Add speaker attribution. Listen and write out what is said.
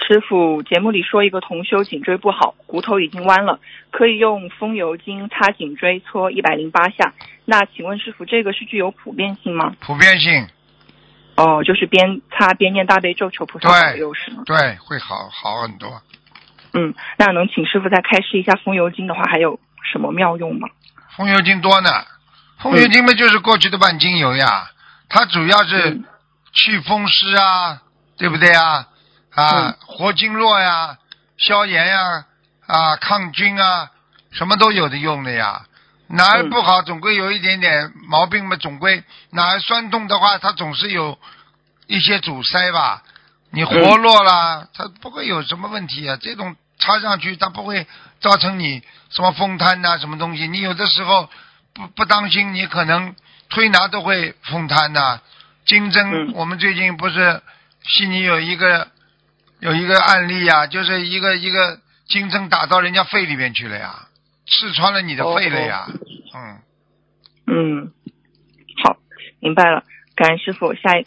Speaker 1: 师傅节目里说一个同修颈椎不好，骨头已经弯了，可以用风油精擦颈椎搓108下。那请问师傅，这个是具有普遍性吗？
Speaker 2: 普遍性。
Speaker 1: 哦，就是边擦边念大悲咒求菩萨保佑是吗？
Speaker 2: 对，会好很多。
Speaker 1: 那能请师傅再开示一下风油精的话，还有什么妙用吗？
Speaker 2: 风油精多呢，风油精嘛就是过去的万金油呀，它主要是去风湿啊，对不对啊？活经络呀，消炎呀，抗菌啊，什么都有的用的呀。哪儿不好，总归有一点点毛病嘛，总归哪儿酸痛的话，它总是有一些阻塞吧。你活络了，它不会有什么问题啊。这种插上去，它不会造成你什么风瘫呐、什么东西。你有的时候不当心，你可能推拿都会风瘫呐、经针，我们最近不是悉尼有一个案例呀，就是一个经针打到人家肺里面去了呀，刺穿了你的肺了呀。
Speaker 1: 好，明白了，感恩师傅。下一